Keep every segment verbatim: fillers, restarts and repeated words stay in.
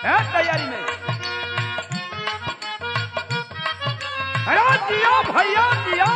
है तैयारी में। अरे जियो भैया जियो।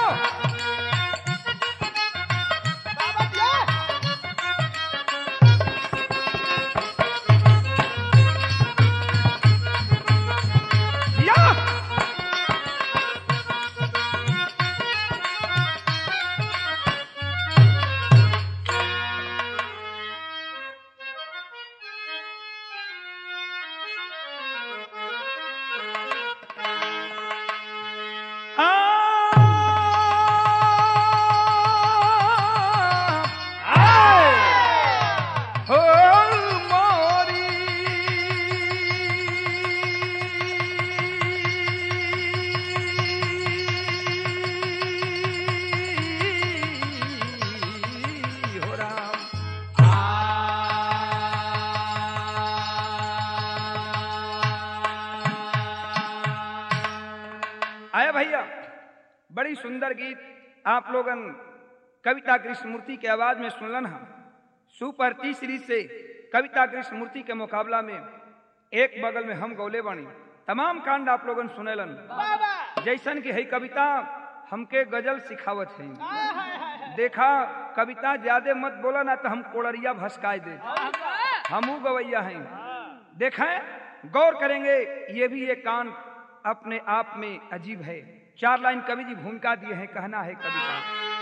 भैया बड़ी सुंदर गीत आप लोगन कविता कृष्णमूर्ति के आवाज में सुनलन हम। सुपर टी सीरीज से कविता कृष्णमूर्ति के मुकाबला में एक बगल में हम गौले बनी तमाम कांड आप लोगन सुनेलन। जैसन की है कविता हमके गजल सिखावत है। देखा कविता ज्यादा मत बोला ना तो हम कोड़रिया भसकाए दे। हमू गवैया हैं। देखें गौर करेंगे ये भी एक कांड अपने आप में अजीब है। चार लाइन कवि जी भूमिका दिए हैं। कहना है कविता।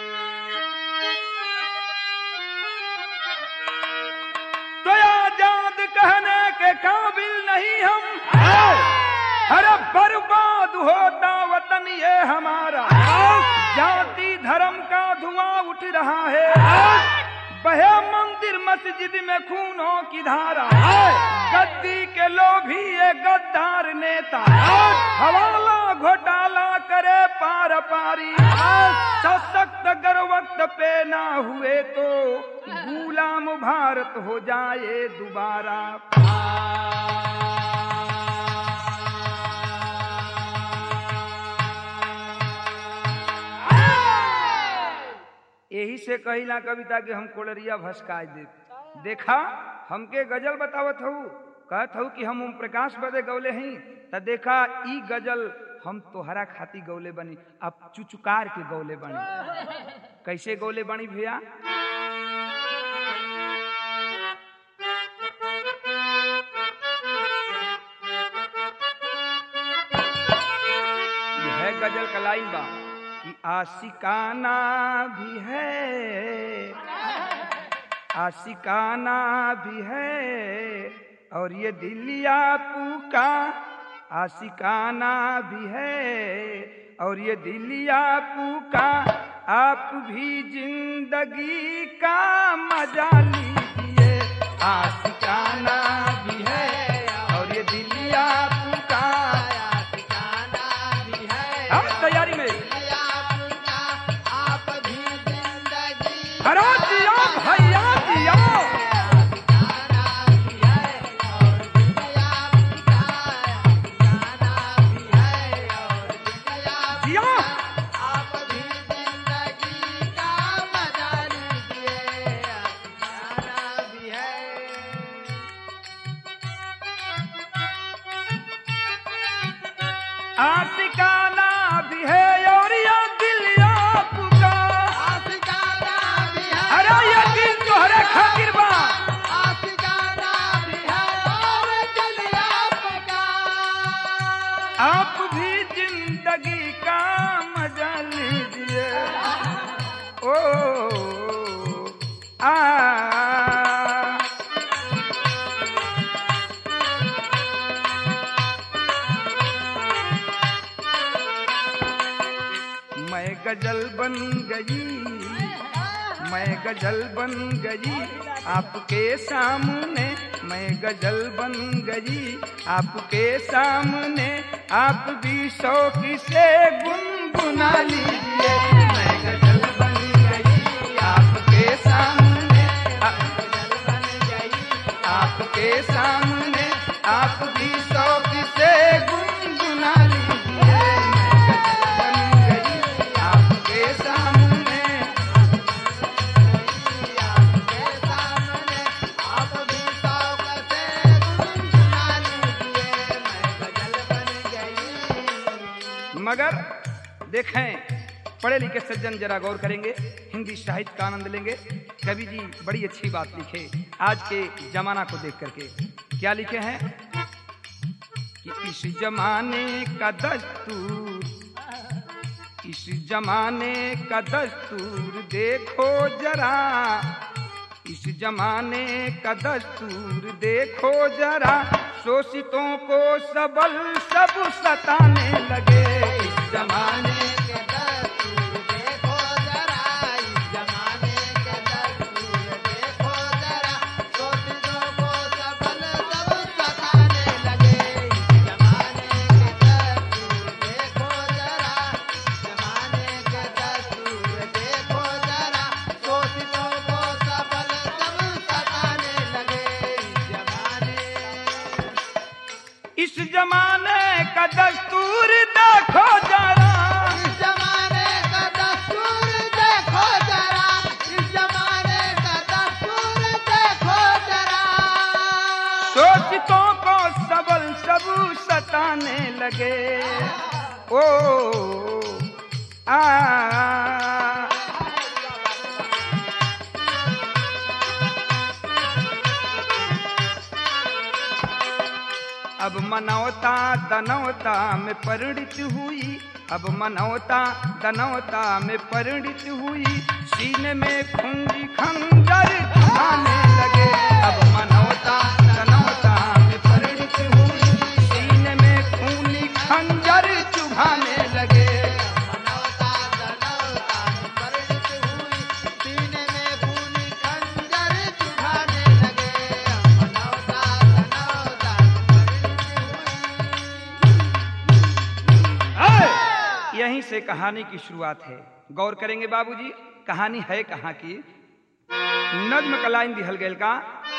तो आजाद कहने के काबिल नहीं हम, अरे बर्बाद होता वतन ये हमारा। जाति धर्म का धुआं उठ रहा है, बहे मंदिर मस्जिद में खूनों की धारा। गद्दी के लोभी ये गद्दार नेता, हवाला घोटाला करे पार पारी। सशक्त अगर वक्त पे ना हुए तो गुलाम भारत हो जाए दोबारा। यही से कहिला कविता के हम कोलरिया भसकाए दे। देखा हमके गजल बतावत हूँ, कहत हूँ कि हम ओम प्रकाश बदे गौले हैं। त देखा ई गजल हम तोहरा खाती गौले बनी, अब चुचुकार के गौले बनी। कैसे गौले बनी भैया? यह गजल का लाइन बा कि आशिकाना भी है, आशिकाना भी है और ये दिलिया पूका। आशिकाना भी है और ये दिलिया पूका। आप भी जिंदगी का मजा लीजिए। आशिकाना भी है और ये दिलिया पूका। आशिकाना भी है। अब तैयारी में हरा दिया भैया दिया। आशिकाना भी है और ये दिलिया पूका। आशिकाना भी है। अरे ये दिल तोहरे खातिर बा। आशिकाना भी है और दिलिया पूका। आप भी जिंदगी का मजा लीजिए। ओ आ मैं गजल बन गई, मैं गजल बन गई आपके सामने। मैं गजल बन गई आपके सामने। आप भी शौक से गुनगुना लीजिए। मैं गजल बन गई आपके सामने। आप गजल बन गई आपके सामने। आप भी शौक से गुनगुना लीजिए। देखें पढ़े लिखे सज्जन जरा गौर करेंगे, हिंदी साहित्य का आनंद लेंगे। कवि जी बड़ी अच्छी बात लिखे आज के जमाना को देख करके। क्या लिखे हैं कि इस जमाने का दस्तूर, इस जमाने का दस्तूर देखो जरा, इस जमाने का दस्तूर देखो जरा, शोषितों को सबल सब सताने लगे। इस जमाने के दस्तूर देखो जरा, इस जमाने के दस्तूर देखो जरा, शोषितों को सबल सब सताने लगे। इस जमाने के दस्तूर देखो जरा, जमाने के दस्तूर देखो जरा, शोषितों को सबल सब सताने लगे। इस जमाने का दस्तूर देखो जरा, इस जमाने का दस्तूर देखो जरा, इस जमाने का दस्तूर देखो जरा, शोषितों को सबल सब सताने लगे। ओ आ अब मनौता दनौता में परिणित हुई, अब मनौता दनौता में परिणित हुई, सीने में खूंजी खंजर चुभाने लगे। अब मनौता दनौता में परिणित हुई, सीने में खूनी खंजर चुभाने लगे। मनौता दनौता में परिणित हुई, सीने में खूनी खंजर चुभाने लगे। मनौता दनौता यहीं से कहानी की शुरुआत है। गौर करेंगे बाबूजी, कहानी है कहाँ की। नज्म का लाइन दिहल गेल का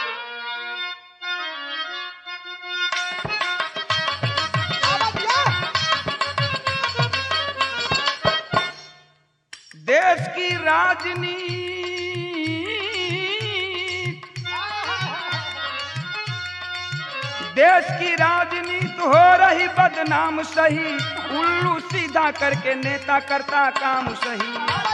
देश की राजनीति, देश की राजनीति हो रही बदनाम सही, उल्लू सीधा करके नेता करता काम सही।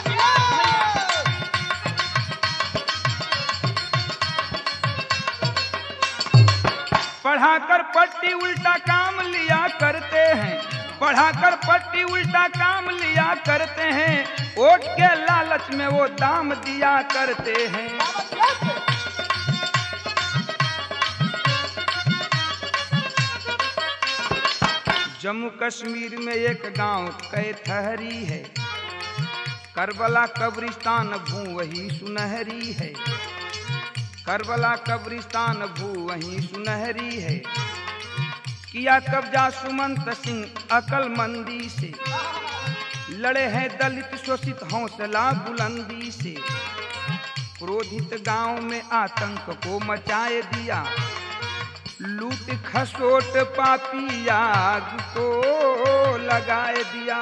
पढ़ाकर पट्टी उल्टा काम लिया करते हैं, पढ़ाकर पट्टी उल्टा काम लिया करते हैं, वोट के लालच में वो दाम दिया करते हैं। जम्मू कश्मीर में एक गांव कैथहरी है, करबला कब्रिस्तान भू वही सुनहरी है, करबला कब्रिस्तान भू वही सुनहरी है। किया कब्जा सुमंत सिंह अकलमंदी से, लड़े हैं दलित शोषित हौसला बुलंदी से। क्रोधित गांव में आतंक को मचाए दिया, लूट खसोट पापी आग को लगाए दिया।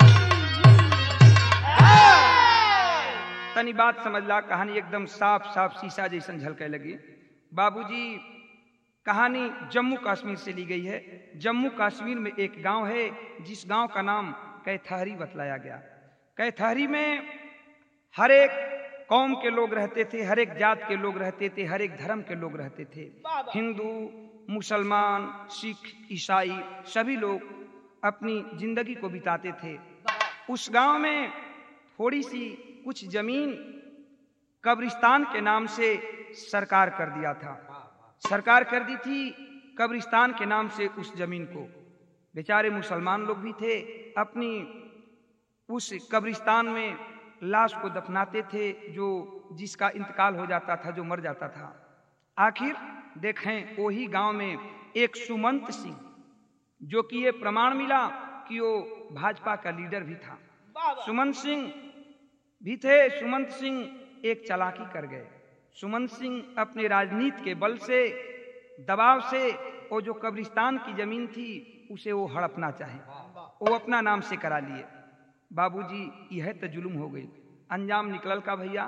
तनी बात समझला, कहानी एकदम साफ साफ शीशा जैसन झलके लगी। बाबूजी कहानी जम्मू कश्मीर से ली गई है। जम्मू कश्मीर में एक गांव है जिस गांव का नाम कैथहरी बतलाया गया। कैथहरी में हर एक कौम के लोग रहते थे, हर एक जात के लोग रहते थे, हर एक धर्म के लोग रहते थे। हिंदू, मुसलमान, सिख, ईसाई सभी लोग अपनी जिंदगी को बिताते थे। उस गांव में थोड़ी सी कुछ जमीन कब्रिस्तान के नाम से सरकार कर दिया था, सरकार कर दी थी कब्रिस्तान के नाम से उस जमीन को। बेचारे मुसलमान लोग भी थे, अपनी उस कब्रिस्तान में लाश को दफनाते थे, जो जिसका इंतकाल हो जाता था, जो मर जाता था। आखिर देखें वही गांव में एक सुमंत सिंह, जो कि ये प्रमाण मिला कि वो भाजपा का लीडर भी था। सुमंत सिंह भी थे। सुमंत सिंह एक चालाकी कर गए। सुमंत सिंह अपने राजनीति के बल से, दबाव से वो जो कब्रिस्तान की जमीन थी उसे वो हड़पना चाहे, वो अपना नाम से करा लिए। बाबूजी यह तो जुल्म हो गई। अंजाम निकलल का भैया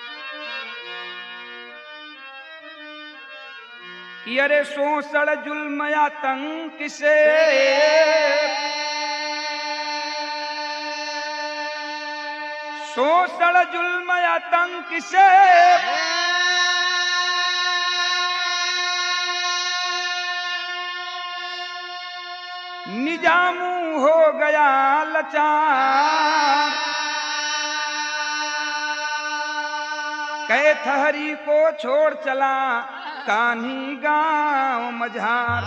कि अरे शोषण जुल्म आतंक से शोषण जुल्म आतंक से निजामू हो गया लाचार। कैथहरी को छोड़ चला कान्ही गांव मझार।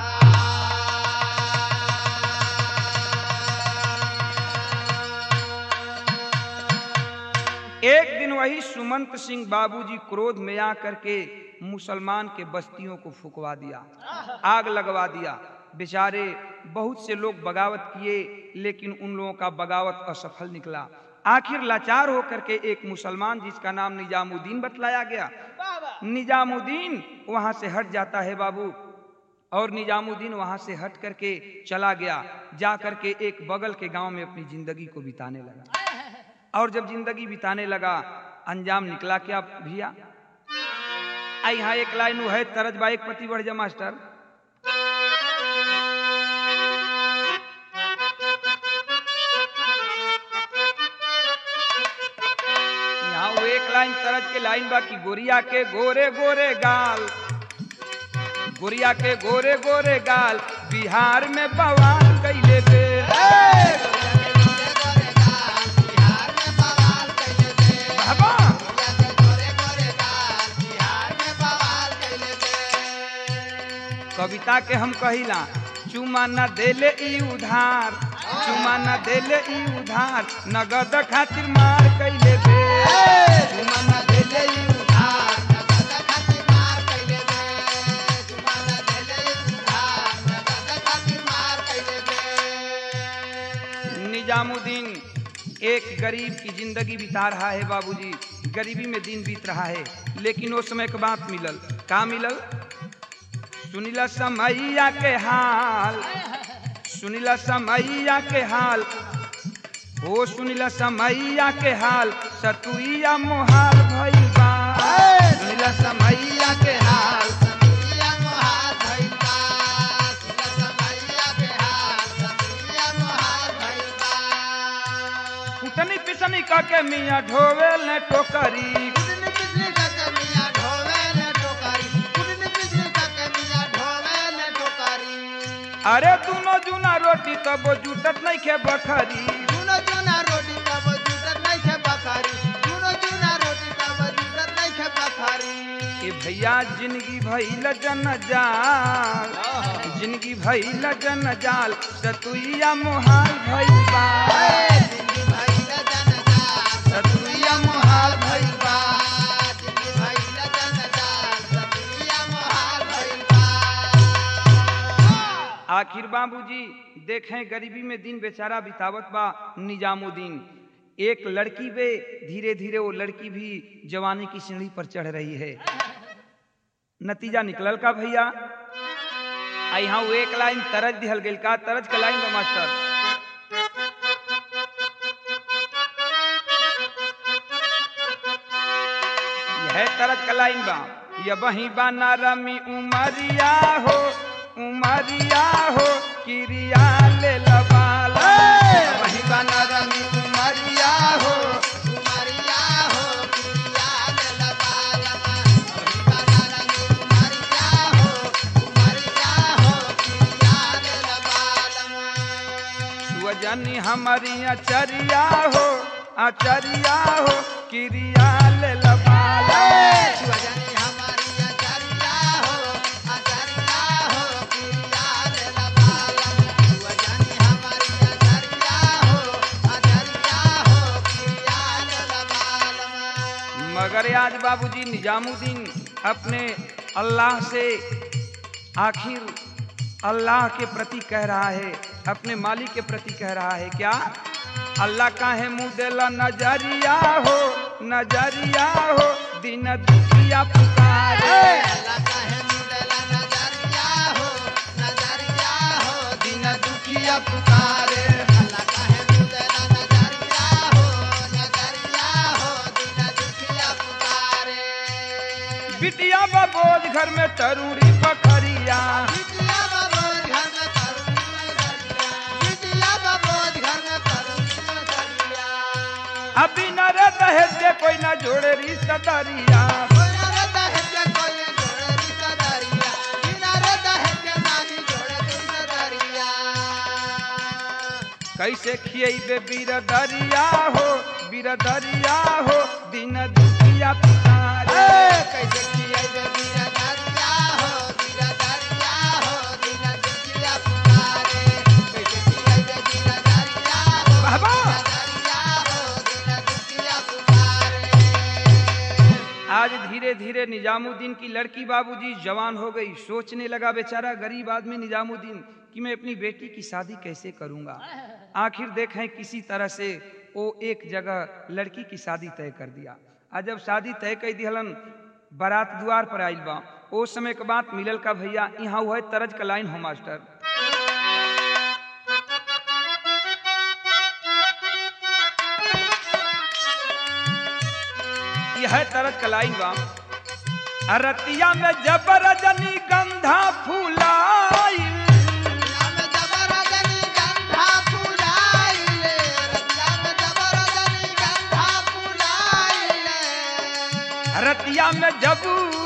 एक दिन वही सुमंत सिंह बाबूजी क्रोध में आकर के मुसलमान के बस्तियों को फुकवा दिया, आग लगवा दिया। बेचारे बहुत से लोग बगावत किए, लेकिन उन लोगों का बगावत असफल निकला। आखिर लाचार होकर के एक मुसलमान जिसका नाम निजामुद्दीन बतलाया गया, निजामुद्दीन वहां से हट जाता है बाबू। और निजामुद्दीन वहां से हट करके चला गया, जा करके एक बगल के गांव में अपनी जिंदगी को बिताने लगा। और जब जिंदगी बिताने लगा, अंजाम निकला क्या भैया? यहाँ एक लाइन है तरज बा एक पति बढ़ जा मास्टर। यहाँ वो एक लाइन तरज के लाइन बा की गोरिया के गोरे गोरे गाल, गोरिया के गोरे गोरे गाल बिहार में बवाल कैले बे। कविता के हम कहिला चुमा न देले ई उधार, चुमा न देले ई उधार नगद खातिर मार कैले बे। चुमा न देले ई उधार नगद खातिर मार कैले बे। चुमा न देले ई उधार नगद खातिर मार कैले बे। निजामुद्दीन एक गरीब की जिंदगी बिता रहा है बाबूजी, गरीबी में दिन बीत रहा है। लेकिन वो समय के बात मिलल, का मिलल? सुनिला समैया के हाल, सुनिला समैया के हाल, ओ सुनिला समैया के हाल सतुइया मोहाल भइल बा। सुनिला समैया के हाल सतुइया मोहाल भइल बा। सुनिला समैया के हाल सतुइया मोहाल भइल बा। कुटनी पिसनी का के मियां ढोवे ले टोकरी, अरे दुनो जुना रोटी तब जुटत नहीं खे बखरी। दुनो जुना रोटी तब जुटत नहीं खे बखरी। दुनो जुना रोटी तब जुटत नहीं खे बखरी। ए भैया जिंदगी भइल जनजाल, जिंदगी भइल जनजाल सतुइया मोहाल भइल बा। जिंदगी भइल जनजाल सतुइया मोहाल भइल बा। जिंदगी भइल जनजाल सतुइया मोहाल भइल बा। आखिर बाबूजी देखें गरीबी में दिन बेचारा बितावत बा निजामुद्दीन। एक लड़की पे धीरे धीरे वो लड़की भी जवानी की सीढ़ी पर चढ़ रही है। नतीजा निकलल का भैया? यहाँ वो एक लाइन तरज दिहल गेल का, तरज का लाइन बा मास्टर। यह तरज का लाइन बा, ये वही बा नरमी उमरिया हो, उमरिया हो किरिया ले लबाला। वही बना रमी उमरिया हो, उमरिया हो किरिया ले लबाला। वही बना रमी उमरिया हो, उमरिया हो किरिया ले लबाला। सुवजनी हमारी अचरिया हो, अचरिया हो किरिया ले लबाला। सुवजनी मगर आज बाबूजी निजामुद्दीन अपने अल्लाह से आखिर अल्लाह के प्रति कह रहा है, अपने मालिक के प्रति कह रहा है क्या? अल्लाह काहे मुँह देला नजरिया हो, नजरिया हो दिन दुखिया पुकारे। अल्लाह काहे मुँह देला नजरिया हो, नजरिया हो दिन दुखिया पुकारे। अल्लाह काहे मुँह देला नजरिया हो, नजरिया हो दिन दुखिया पुकारे। बिटिया बबोज घर में तरूरी पखरिया, बिटिया बबोज घर में तरूरी पखरिया, बिटिया बबोज घर में तरूरी पखरिया। अभी न रे दहेज के कोई ना जोड़े रिश्तेदारिया, कैसे खियबे बिरदरिया हो, बिरदरिया हो दिन दुखिया पुकारे, कैसे खियबे बिरदरिया हो, बिरदरिया हो दिन दुखिया पुकारे, कैसे खियबे बिरदरिया हो, बाबा बिरदरिया हो दिन दुखिया पुकारे। आज धीरे धीरे निजामुद्दीन की लड़की बाबूजी जवान हो गई। सोचने लगा बेचारा गरीब आदमी निजामुद्दीन कि मैं अपनी बेटी की शादी कैसे करूंगा। आखिर देखें किसी तरह से वो एक जगह लड़की की शादी तय कर दिया। आज जब शादी तय कर दिहलन, बारात द्वार पर आइल बा। ओ समय के बात मिलल का भैया यहाँ हुआ तरज का लाइन हो मास्टर। यह तरज का लाइन बा, अरतिया में जब रजनी गंधा फूलाई, रतिया में जब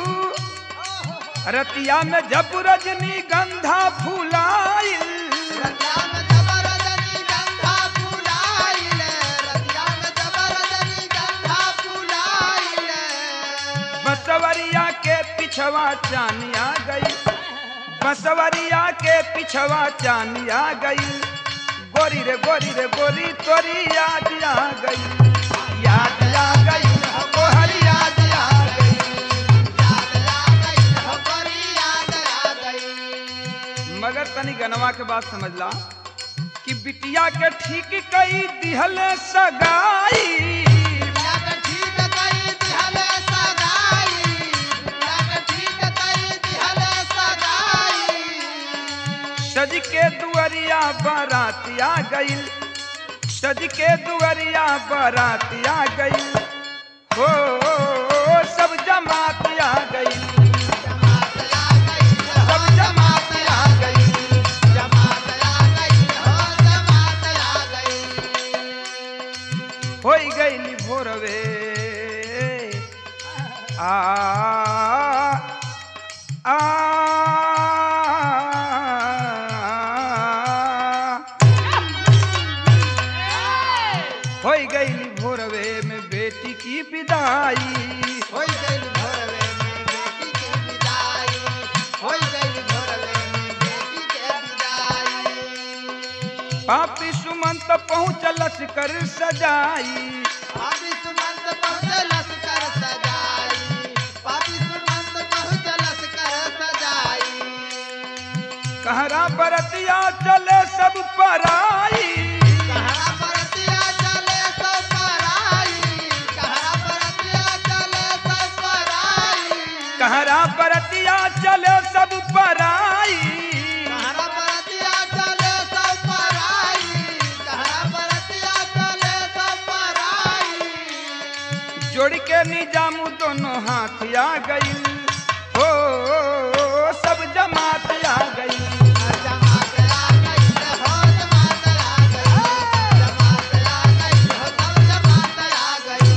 रतिया में जब रजनी गंधा फूलाई, रतिया में जब रजनी गंधा फूलाई, रतिया में जब रजनी गंधा फूलाई, बसवरिया के पिछवा चानिया गई, बसवरिया के पिछवा चानिया गई, गोरी रे गोरी रे गोरी तोरी याद आ गई, याद आ गई हो हरी याद आ गई, याद आ गई हो गोरी याद आ गई। मगर तनी गनवा के बात समझला कि बिटिया के ठीक कई दिहल सगाई, बिटिया के ठीक कई दिहल सगाई, बिटिया के ठीक कई दिहल सगाई, सज के दुअरिया बाराती आ गई, सज के दुअरिया बाराती आ गई, हो सब जमात आ गई, जमात आ गई, सब जमात आ गई, जमात आ गई हो जमात आ गई। होई गई भोरवे आ आ होई गई भोरवे में बेटी की विदाई, होई गई भोरवे में बेटी की विदाई, होई गई भोरवे में बेटी के विदाई, पापी सुमंत पहुँचलस कर सजाई, पापी सुमंत पहुँचे लश्कर सजाई, पापी सुमंत पहुँचे लश्कर सजाई, कहरा बरतिया चले सब पराई, कहरा परतिया चले सब पराई, कहरा परतिया चले सब पराई, कहरा बरतिया चले सब पराई, कहरा परतिया चले सब पराई, कहरा परतिया चले सब पराई, जोड़ के निजामू दोनों हाथ आ गई, हो सब जमात आ गई, जमात आ गई हो जमात आ गई, जमात आ गई हो सब जमात आ गई।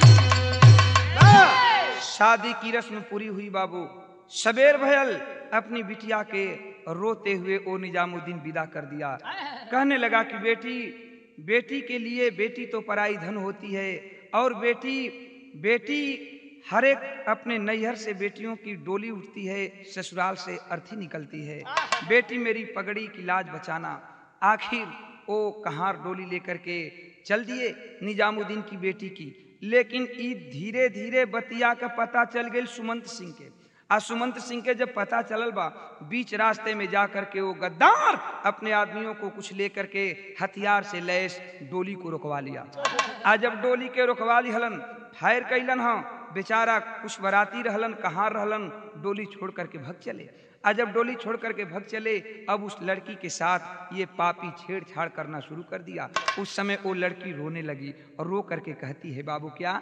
शादी की रस्म पूरी हुई बाबू। सबेर भयल अपनी बिटिया के रोते हुए ओ निजामुद्दीन विदा कर दिया। कहने लगा कि बेटी बेटी के लिए बेटी तो पराई धन होती है, और बेटी बेटी हर एक अपने नैहर से बेटियों की डोली उठती है, ससुराल से अर्थी निकलती है। बेटी मेरी पगड़ी की लाज बचाना। आखिर वो कहार डोली लेकर के चल दिए निजामुद्दीन की बेटी की। लेकिन ई धीरे धीरे बतिया का पता चल गई सुमंत सिंह के। आ सुमंत सिंह के जब पता चलल बा, बीच रास्ते में जा करके वो गद्दार अपने आदमियों को कुछ लेकर के हथियार से लैस डोली को रुकवा लिया। आज जब डोली के रुकवा ली हलन, फायर कैलन, हाँ बेचारा कुछ बराती रहलन, कहाँ रहलन, डोली छोड़ करके भग चले। आज जब डोली छोड़ करके भग चले, अब उस लड़की के साथ ये पापी छेड़छाड़ करना शुरू कर दिया। उस समय वो लड़की रोने लगी और रो करके कहती है, बाबू क्या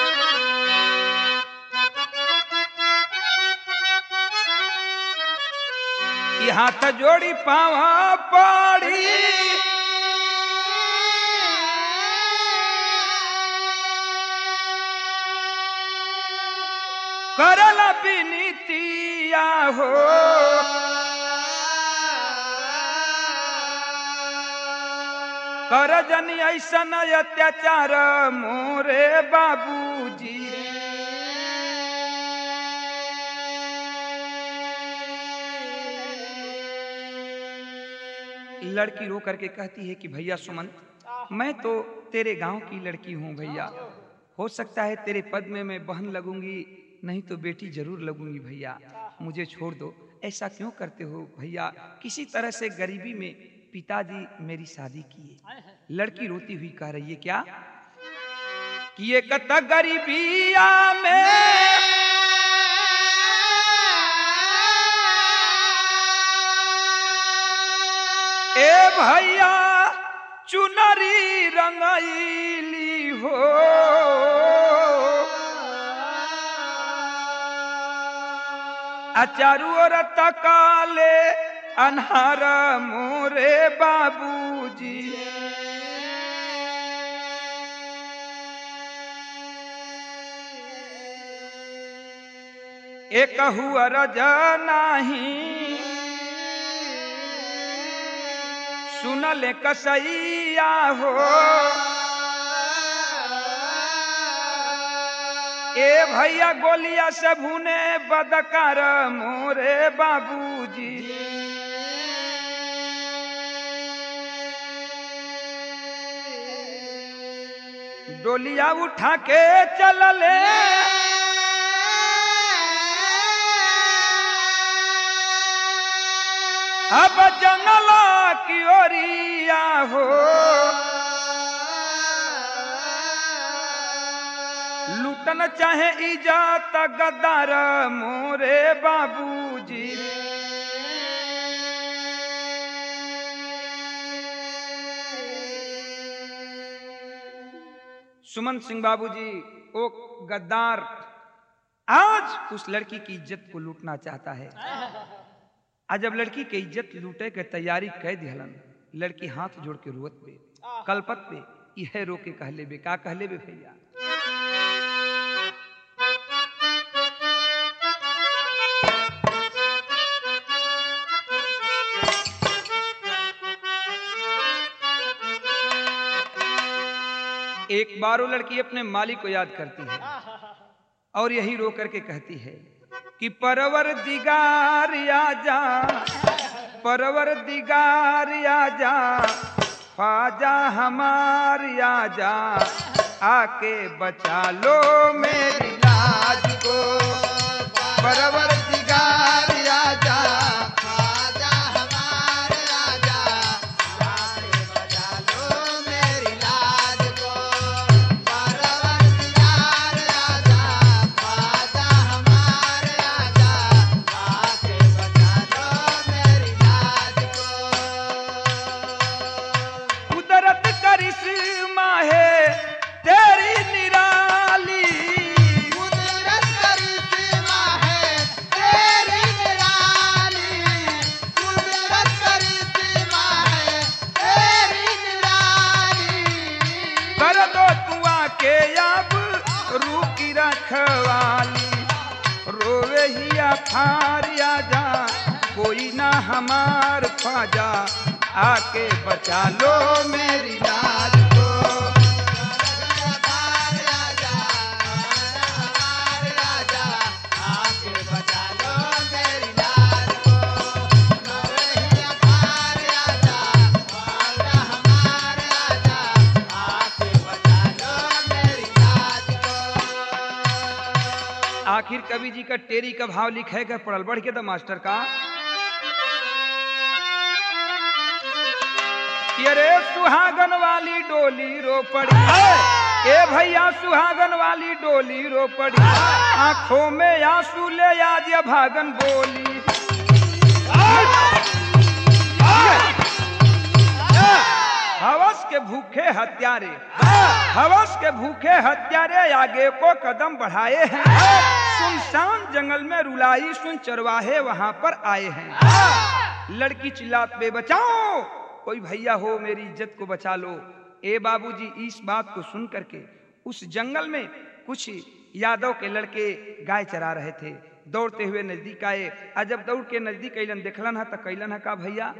कि हाथ जोड़ी पावा पाड़ी करला बिनीतिया हो कर जनी ऐसा न अत्याचार मोरे बाबूजी। लड़की रो करके कहती है कि भैया सुमन, मैं तो तेरे गांव की लड़की हूं भैया, हो सकता है तेरे पद में मैं बहन लगूंगी, नहीं तो बेटी जरूर लगूंगी भैया, मुझे छोड़ दो। ऐसा क्यों करते हो भैया, किसी तरह से गरीबी में पिताजी मेरी शादी किए। लड़की रोती हुई कह रही है क्या कि ये कत गरीबिया में ए भैया चुनरी रंगैली हो, अचारू और तकाले अन्हार मोरे बाबूजी। एक हुआ रजनाही सुनले कसैया हो, ए भैया गोलिया से भुने बदकार मोरे बाबूजी। डोलिया उठा के चलले अब जंगला की ओरिया हो, लूटन चाहे इजात गद्दार मोरे बाबूजी। सुमन सिंह बाबूजी वो गद्दार आज उस लड़की की इज्जत को लूटना चाहता है। आज जब लड़की की इज्जत लूटे के तैयारी कह दिहलन, लड़की हाथ जोड़ के रोत पे कलपत पे यह रो के कहले बे का कहले बे भैया एक बार वो लड़की अपने मालिक को याद करती है और यही रो करके कहती है कि परवर दिगार आजा, परवर दिगार आजा, ख्वाजा हमार आजा, आके बचा लो मेरी लाज को। परवर दिगार आजा, ख्वाजा हमार आजा, आके बचा लो मेरी लाज को। परवर दिगार आजा, ख्वाजा हमार आजा, आके बचा लो मेरी लाज को। कुदरत करिश्मा है तेरी निराली, कुदरत करिश्मा है तेरी निराली, कुदरत करिश्मा है तेरी निराली। कर दो तू आके अब रू की रखवाली, रोवे ही अफार आजा, कोई ना हमार ख्वाजा, आके बचा लो मेरी लाज को। हमार राजा, हमार राजा, आके बचा लो मेरी लाज को। नवही हमार राजा, हमारा हमार राजा, आके बचा लो मेरी लाज को। आखिर कवि जी का टेरी का भाव लिखेगा पढ़ल बढ़ के द मास्टर का कि अरे सुहागन वाली डोली रो पड़ी, ए भैया सुहागन वाली डोली रो पड़ी, आंखों में आंसू ले आज या भागन बोली। हवस के भूखे हत्यारे, हवस के भूखे हत्यारे आगे को कदम बढ़ाए हैं, सुनसान जंगल में रुलाई सुन चरवाहे वहां पर आए हैं। लड़की चिल्लात बे बचाओ, कोई भैया हो मेरी इज्जत को बचा लो। ए बाबूजी इस बात को सुन करके उस जंगल में कुछ यादव के लड़के गाय चरा रहे थे, दौड़ते हुए नजदीक आए। और जब दौड़ के नजदीक अलन देखलन है तो कैलन है का भैया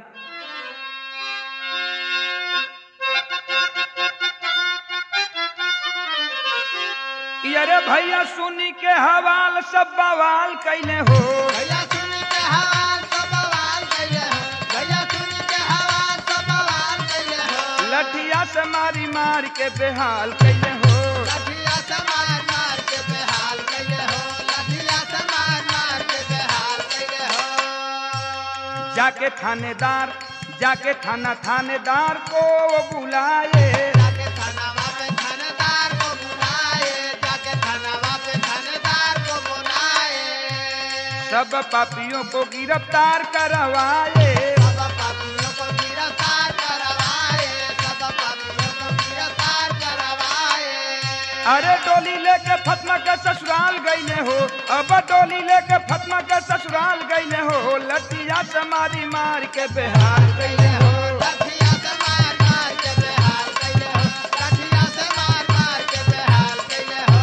अरे भैया सुनी के हवाल सब बवाल कैले हो, भैया सुनी के हवाल सब बवाल कैले हो, भैया सुनी के हवाल सब बवाल कैले हो, लठिया से मारी मार के बेहाल कैले हो, लठिया से मार मार के बेहाल कैले हो, लठिया से मार मार के बेहाल कैले हो। जाके थानेदार जाके थाना थानेदार को बुलाए, जाके थानावा पे थानेदार को बुलाए, जाके थानावा पे थानेदार को बुलाए, सब पापियों को गिरफ्तार करवाए, सब पापियों को गिरफ्तार करवाए, सब पापियों को गिरफ्तार करवाए। अरे डोली लेके फतमा के ससुराल गईले हो, अब डोली लेके फतमा के ससुराल गईले हो, लठिया से मारी मार के बेहाल गईले हो। लठिया से मार मार के बेहाल कैले हो, लठिया से मार मार के बेहाल कैले हो।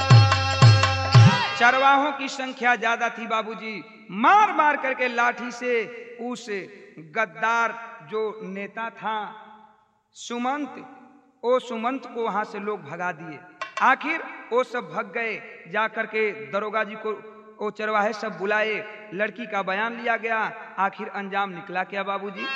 चरवाहों की संख्या ज्यादा थी बाबूजी, मार मार करके लाठी से उस गद्दार जो नेता था सुमंत, ओ सुमंत को वहां से लोग भगा दिए। आखिर वो सब भग गए, जाकर के दरोगा जी को वो चरवाहे सब बुलाए, लड़की का बयान लिया गया। आखिर अंजाम निकला क्या बाबूजी?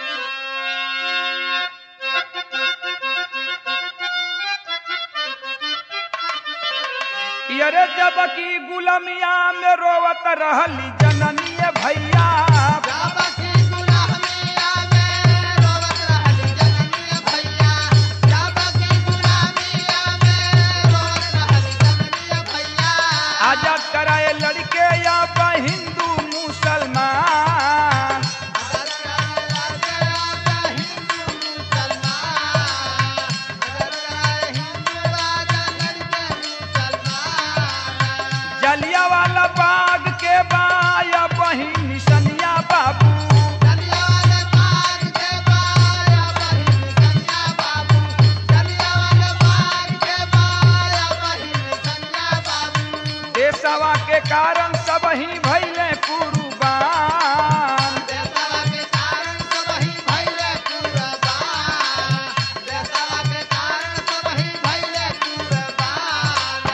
अरे जब की गुलामिया में रोवत रहली जननी भैया, जब की गुलामिया में रोवत रहली जननी भैया, जब की गुलामिया में रोवत रहली जननी भैया, आजाद कराए लड़के या हिंदू मुसलमान, अगर लड़के आजा हिंदू मुसलमान, अगर हिंदू आजा लड़के मुसलमान, जलिया वाला बाग के बाया बहिन सनिया बाबू, जलिया वाले बाग के बाया बहिन संज्ञा बाबू, जलिया वाले बाग के बाया बहिन संज्ञा बाबू, देशवा के कारण सब ही भैले कुर्बान, देशवा के कारण सब ही भइले कुर्बान, देशवा के कारण सब ही भइले कुर्बान।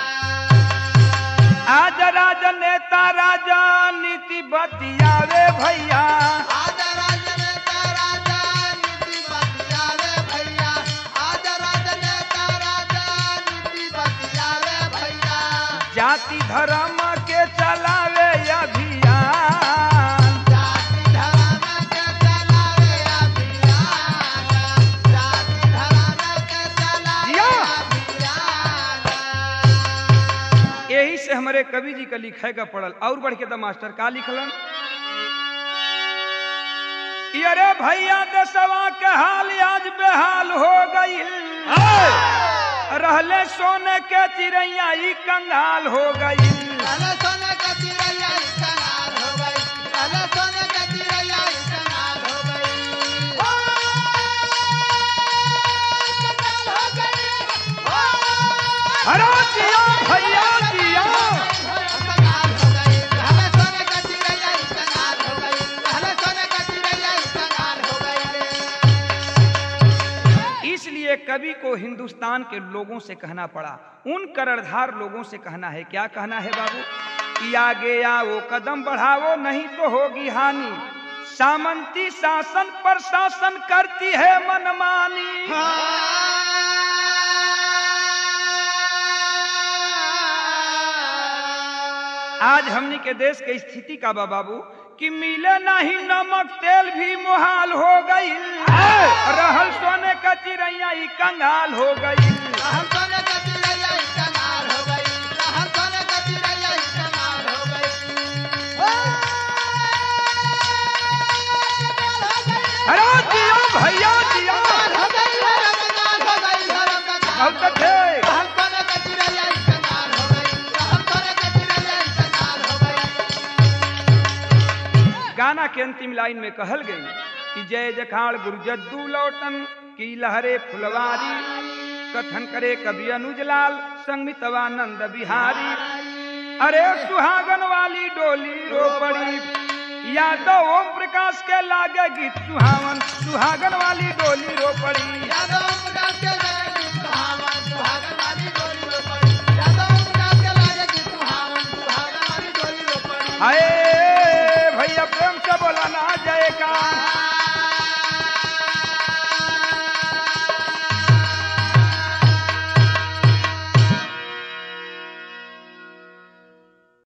आज राजनेता राजनीति बतियावे भैया, आज राजनेता राजनीति बतियावे भैया, आज राजनेता राजनीति बतियावे भैया, जाति धर्म के चलावे अभियान, जाति धर्म के चलावे अभियान, जाति धर्म के चलावे जिया। अभियान। यही से हमारे कवि जी का लिखे का पड़ल। और बढ़ के तो मास्टर का लिखलन, अरे भैया देशवा के हाल आज बेहाल हो गई, रहले सोने के चिड़ैया ई कंगाल हो गई, पहले सोने का चिड़ैया इस्तेमाल हो गई, पहले सोने का चिड़ैया इस्तेमाल हो गई, इस्तेमाल हो गई, अरे जिया भैया जिया। इस्तेमाल हो गई, पहले सोने का चिड़ैया इस्तेमाल हो गई, पहले सोने का चिड़ैया इस्तेमाल हो गई। इसलिए कवि को हिंदुस्तान के लोगों से कहना पड़ा, उन कर्णधार लोगों से कहना है। क्या कहना है बाबू? कि आगे आओ कदम बढ़ाओ नहीं तो होगी हानि, सामंती शासन पर शासन करती है मनमानी। आज हमनी के देश के स्थिति का बा बाबू कि मिले नहीं नमक तेल भी मुहाल हो गई, रहल सोने का चिड़ैया ई कंगाल हो गई। हम सोने का चिड़ैया इस्तेमाल हो गई, हम सोने का चिड़ैया इस्तेमाल हो गई, अरे जिया भैया जिया। हो गई है रमजान, हो गई है रमजान, बहुत अच्छे। हम सोने का चिड़ैया इस्तेमाल हो गई, हम सोने का चिड़ैया इस्तेमाल हो गई। गाना के अंतिम लाइन में कहल गई कि जय जखाड़ गुरजद्दू लौटन की लहरे फुलवारी, कथन करे कवि अनुजलाल संगमितवानंद बिहारी। अरे सुहागन वाली डोली रो पड़ी, यादव ओम प्रकाश के लागे गीत सुहावन, सुहागन वाली डोली रो पड़ी। यादव प्रकाश के लागे गीत सुहावन, सुहागन वाली डोली रो पड़ी। यादव प्रकाश के लागे गीत सुहावन, सुहागन वाली डोली रो पड़ी। हाय भैया प्रेम से बोला ना जय का।